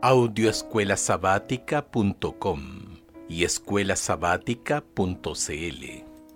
Audioescuelasabática.com y escuelasabática.cl.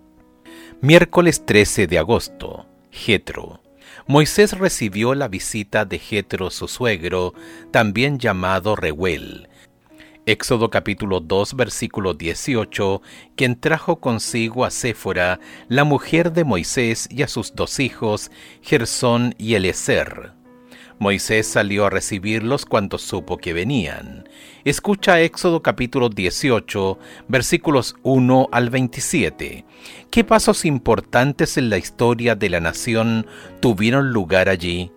Miércoles 13 de agosto. Jetro. Moisés recibió la visita de Jetro, su suegro, también llamado Reuel. Éxodo capítulo 2, versículo 18, quien trajo consigo a Séfora, la mujer de Moisés, y a sus 2 hijos, Gersón y Eliezer. Moisés salió a recibirlos cuando supo que venían. Escucha Éxodo capítulo 18, versículos 1 al 27. ¿Qué pasos importantes en la historia de la nación tuvieron lugar allí?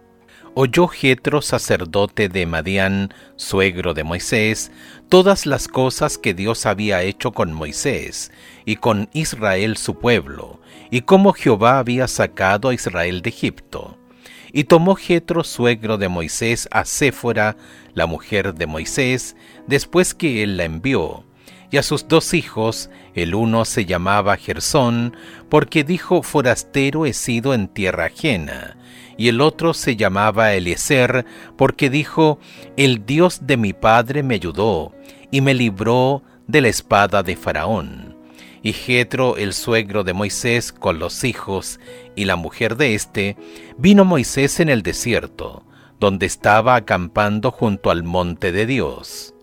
Oyó Jetro, sacerdote de Madián, suegro de Moisés, todas las cosas que Dios había hecho con Moisés y con Israel su pueblo, y cómo Jehová había sacado a Israel de Egipto. Y tomó Jetro, suegro de Moisés, a Séfora, la mujer de Moisés, después que él la envió, y a sus 2 hijos. El uno se llamaba Gersón, porque dijo: forastero he sido en tierra ajena, y el otro se llamaba Eliezer, porque dijo: el Dios de mi padre me ayudó, y me libró de la espada de Faraón. Y Jetro, el suegro de Moisés, con los hijos y la mujer de éste, vino Moisés en el desierto, donde estaba acampando junto al monte de Dios.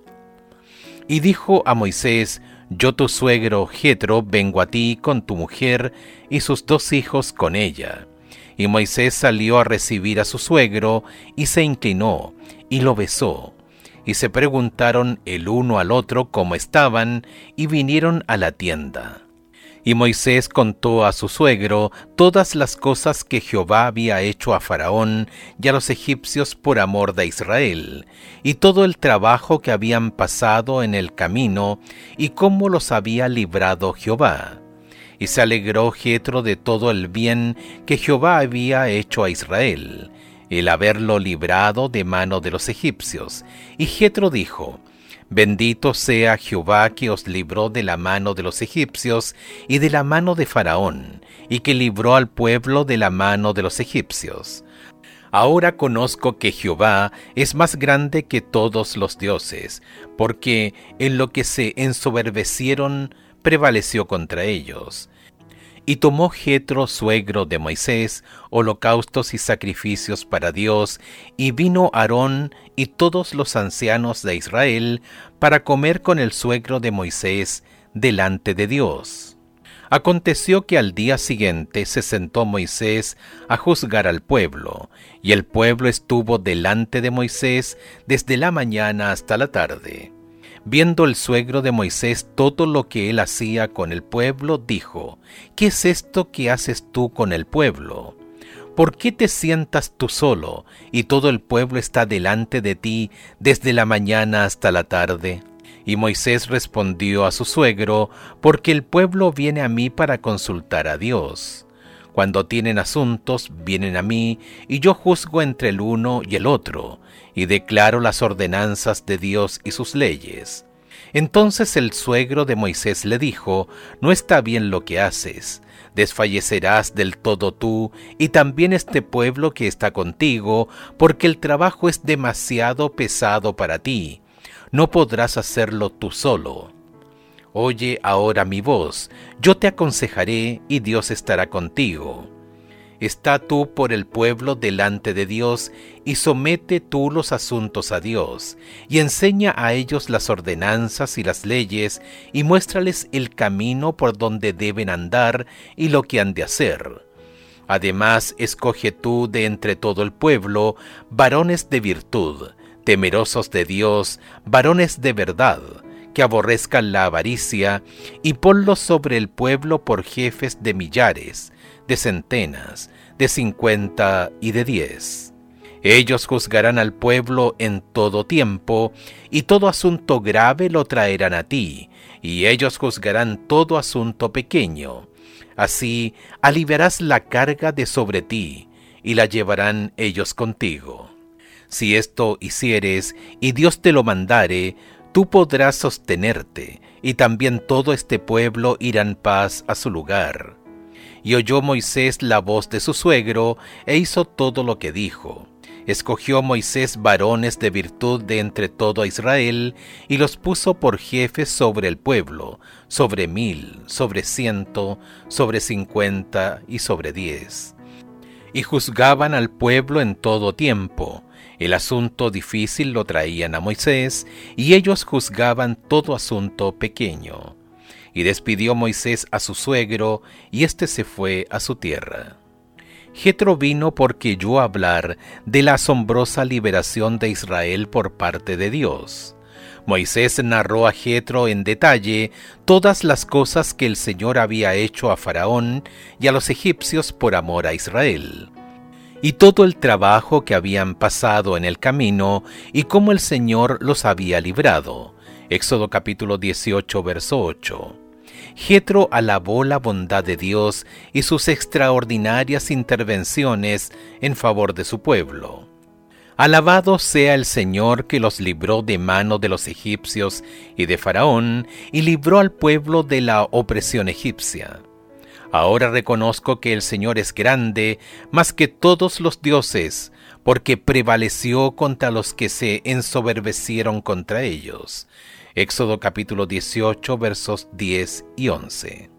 Y dijo a Moisés: yo tu suegro Jetro vengo a ti con tu mujer y sus 2 hijos con ella. Y Moisés salió a recibir a su suegro, y se inclinó, y lo besó. Y se preguntaron el uno al otro cómo estaban, y vinieron a la tienda. Y Moisés contó a su suegro todas las cosas que Jehová había hecho a Faraón y a los egipcios por amor de Israel, y todo el trabajo que habían pasado en el camino, y cómo los había librado Jehová. Y se alegró Jetro de todo el bien que Jehová había hecho a Israel, el haberlo librado de mano de los egipcios. Y Jetro dijo: bendito sea Jehová, que os libró de la mano de los egipcios y de la mano de Faraón, y que libró al pueblo de la mano de los egipcios. Ahora conozco que Jehová es más grande que todos los dioses, porque en lo que se ensoberbecieron prevaleció contra ellos. Y tomó Jetro, suegro de Moisés, holocaustos y sacrificios para Dios, y vino Aarón y todos los ancianos de Israel para comer con el suegro de Moisés delante de Dios. Aconteció que al día siguiente se sentó Moisés a juzgar al pueblo, y el pueblo estuvo delante de Moisés desde la mañana hasta la tarde. Viendo el suegro de Moisés todo lo que él hacía con el pueblo, dijo: ¿qué es esto que haces tú con el pueblo? ¿Por qué te sientas tú solo, y todo el pueblo está delante de ti desde la mañana hasta la tarde? Y Moisés respondió a su suegro: porque el pueblo viene a mí para consultar a Dios. Cuando tienen asuntos, vienen a mí, y yo juzgo entre el uno y el otro, y declaro las ordenanzas de Dios y sus leyes. Entonces el suegro de Moisés le dijo: no está bien lo que haces. Desfallecerás del todo tú, y también este pueblo que está contigo, porque el trabajo es demasiado pesado para ti. No podrás hacerlo tú solo. Oye ahora mi voz, yo te aconsejaré, y Dios estará contigo. Está tú por el pueblo delante de Dios, y somete tú los asuntos a Dios, y enseña a ellos las ordenanzas y las leyes, y muéstrales el camino por donde deben andar y lo que han de hacer. Además, escoge tú de entre todo el pueblo varones de virtud, temerosos de Dios, varones de verdad, que aborrezcan la avaricia, y ponlos sobre el pueblo por jefes de millares, de centenas, de 50 y de 10. Ellos juzgarán al pueblo en todo tiempo, y todo asunto grave lo traerán a ti, y ellos juzgarán todo asunto pequeño. Así aliviarás la carga de sobre ti, y la llevarán ellos contigo. Si esto hicieres, y Dios te lo mandare, tú podrás sostenerte, y también todo este pueblo irá en paz a su lugar. Y oyó Moisés la voz de su suegro, e hizo todo lo que dijo. escogió Moisés varones de virtud de entre todo Israel, y los puso por jefes sobre el pueblo, sobre 1000, sobre 100, sobre 50 y sobre 10. Y juzgaban al pueblo en todo tiempo. El asunto difícil lo traían a Moisés, y ellos juzgaban todo asunto pequeño. Y despidió Moisés a su suegro, y éste se fue a su tierra. Jetro vino porque oyó hablar de la asombrosa liberación de Israel por parte de Dios. Moisés narró a Jetro en detalle todas las cosas que el Señor había hecho a Faraón y a los egipcios por amor a Israel, y todo el trabajo que habían pasado en el camino y cómo el Señor los había librado. Éxodo capítulo 18, verso 8. Jetro alabó la bondad de Dios y sus extraordinarias intervenciones en favor de su pueblo. Alabado sea el Señor que los libró de mano de los egipcios y de Faraón, y libró al pueblo de la opresión egipcia. Ahora reconozco que el Señor es grande más que todos los dioses, porque prevaleció contra los que se ensoberbecieron contra ellos. Éxodo capítulo 18, versos 10 y 11.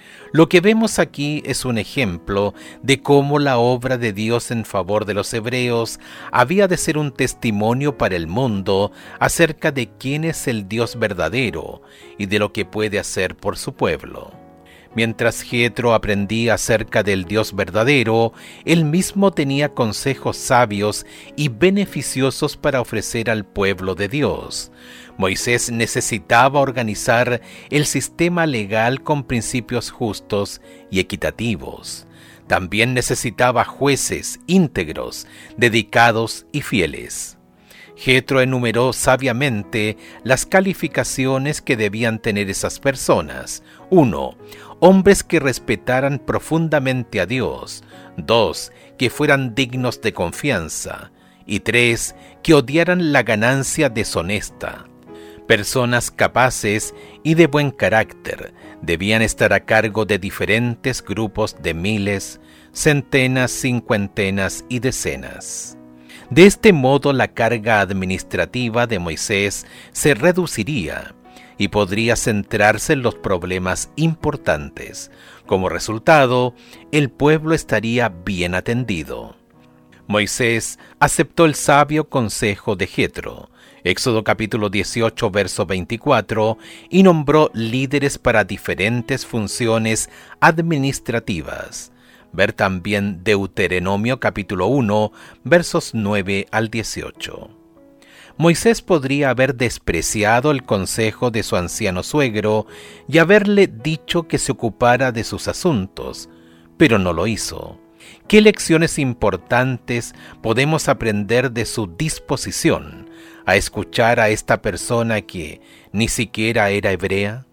Lo que vemos aquí es un ejemplo de cómo la obra de Dios en favor de los hebreos había de ser un testimonio para el mundo acerca de quién es el Dios verdadero y de lo que puede hacer por su pueblo. Mientras Jetro aprendía acerca del Dios verdadero, él mismo tenía consejos sabios y beneficiosos para ofrecer al pueblo de Dios. Moisés necesitaba organizar el sistema legal con principios justos y equitativos. También necesitaba jueces íntegros, dedicados y fieles. Jetro enumeró sabiamente las calificaciones que debían tener esas personas. 1. Hombres que respetaran profundamente a Dios. 2. Que fueran dignos de confianza. Y 3. Que odiaran la ganancia deshonesta. Personas capaces y de buen carácter debían estar a cargo de diferentes grupos de miles, centenas, cincuentenas y decenas. De este modo la carga administrativa de Moisés se reduciría y podría centrarse en los problemas importantes. Como resultado, el pueblo estaría bien atendido. Moisés aceptó el sabio consejo de Jetro, Éxodo capítulo 18, verso 24, y nombró líderes para diferentes funciones administrativas. Ver también Deuteronomio capítulo 1, versos 9 al 18. Moisés podría haber despreciado el consejo de su anciano suegro y haberle dicho que se ocupara de sus asuntos, pero no lo hizo. ¿Qué lecciones importantes podemos aprender de su disposición a escuchar a esta persona que ni siquiera era hebrea?